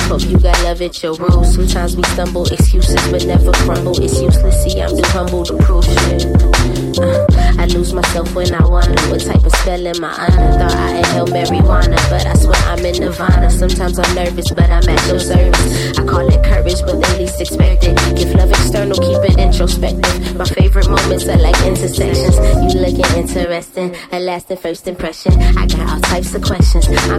Hope you got love at your rules. Sometimes we stumble, excuses but never crumble. It's useless, see I'm too humble to prove shit. I lose myself when I wonder what type of spell am I under. Thought I inhaled marijuana, but I swear I'm in nirvana. Sometimes I'm nervous, but I'm at your service. I call it courage, but they least expect it. Give love external, keep it introspective. My favorite moments are like intersections. You looking interesting, a lasting first impression. I got all types of questions.